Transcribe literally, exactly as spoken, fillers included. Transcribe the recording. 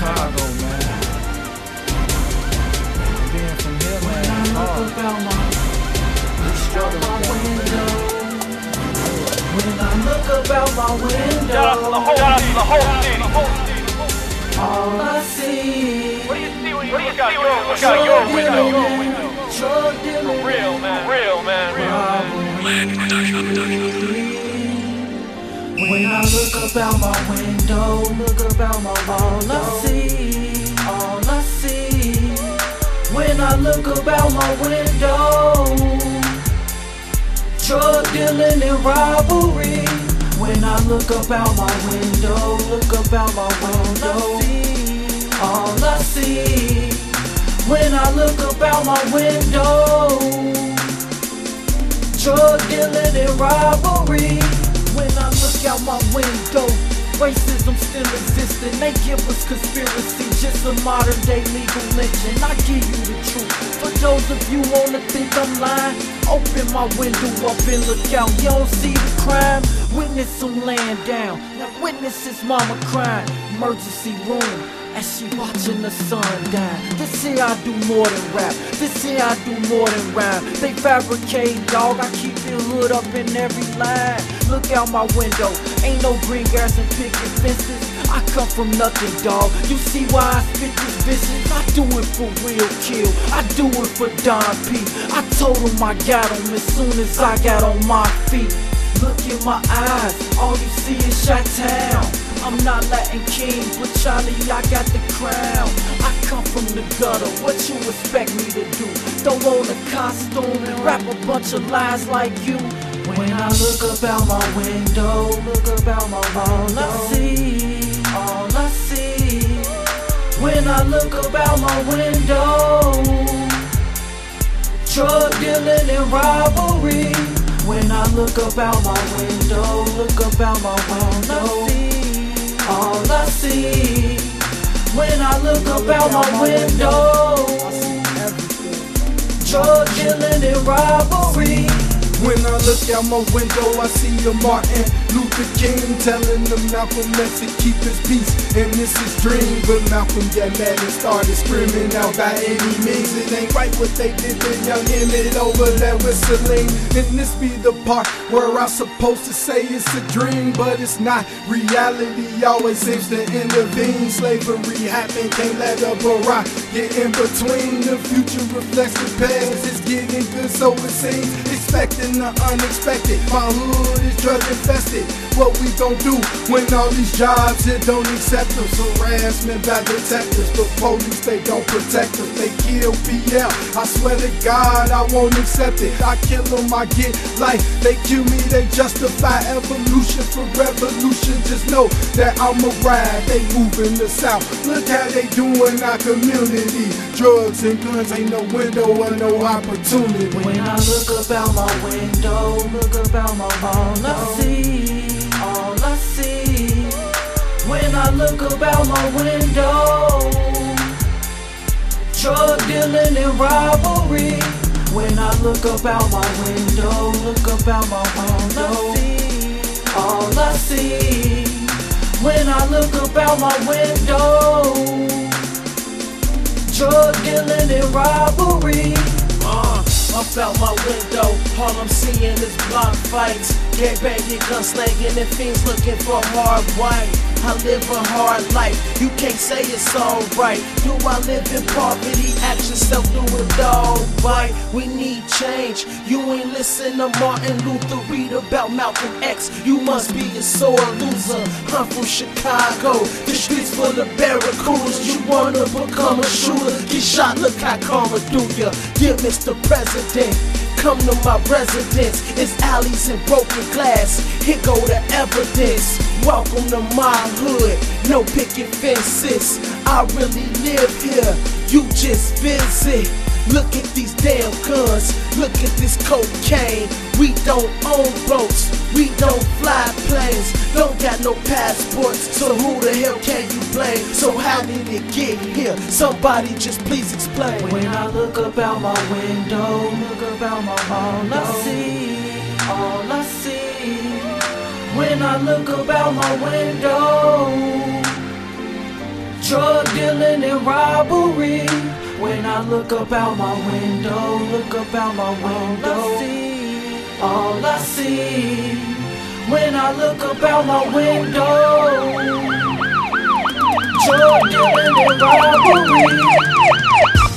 Chicago, man. Being from here, man, it's hard. When I look up out my window, Shout out to the whole city. The whole city. all I see, What do you see when you look out your, look out your window? drug For dealing, real, man. Real, man. Real, man. When I look up out my window, look up out my all I see, all I see. When I look up out my window, drug dealing and robbery. When I look up out my window, look up out my window, all I see. When I look up out my window, drug dealing and robbery. When I look out my window, racism still existing. They give us conspiracy, just a modern day legal lynching. I give you the truth. For those of you wanna think I'm lying, open my window up and look out. You don't see the crime? Witness them laying down. Now witness his mama crying. Emergency room as she watching the sun die. This here I do more than rap. This here I do more than rhyme. They fabricate, dog. I keep it hood up in every line. Look out my window. Ain't no green grass and picket fences. I come from nothing, dog. You see why I spit this vicious? I do it for real kill. I do it for Don P. I told him I got him as soon as I got on my feet. Look in my eyes, all you see is Chi-Town. I'm not Latin King, but Charlie, I got the crown. I come from the gutter, what you expect me to do? Throw on a costume and rap a bunch of lies like you. When I look up out my window, look up out my all I see, all I see. When I look up out my window, drug dealing and robbery. When I look up out my window, look up out my window, all I see. When I look up out my window, drug dealing and robbery. When I look out my window, I see a Martin Luther King telling them Malcolm X to keep his peace, and this is dream. But Malcolm got mad and started screaming out by any means. It ain't right what they did to young Emmett over there with Celine. And this be the part where I'm supposed to say it's a dream, but it's not. Reality always seems to intervene. Slavery happened, can't let a barack get in between. The future reflects the past, it's getting good so it seems. Expecting the unexpected, my hood is drug infested. What we gon' do when all these jobs here don't accept us? Harassment by detectives, the police they don't protect us. They kill P L, I swear to God I won't accept it. I kill them, I get life. They kill me, they justify evolution for revolution. Just know that I'm a ride, they moving the south. Look how they doing our community. Drugs and guns ain't no window or no opportunity. When I look up out my window, look up out my all I see, all I see. When I look up out my window, drug dealing and robbery. When I look up out my window, look up out my window, all I see. When I look up out my window, drug dealing and robbery. Uh, up out my window, all I'm seeing is block fights, gang banging, gun slanging, and fiends looking for hard white. I live a hard life, you can't say it's alright. Do I live in poverty? Ask yourself, do it all right. We need change. You ain't listen to Martin Luther, read about Malcolm X. You must be a sore loser. I'm from Chicago, the streets full of barracudas. You wanna become a shooter, get shot, look how karma do ya. Dear Mister President, come to my residence. It's alleys and broken glass. Here go the evidence. Welcome to my hood. No picket fences. I really live here. You just visit. Look at these damn guns. Look at this cocaine. We don't own boats. We don't fly planes. Don't got no passports. So who the hell can you blame? So how did it get here? Somebody just please explain. When I look up out my window, look up out my all I see, all I see. When I look up out my window, drug look up out my window, look up out my window, all I see, when I look up out my window, drug dealing and robbery.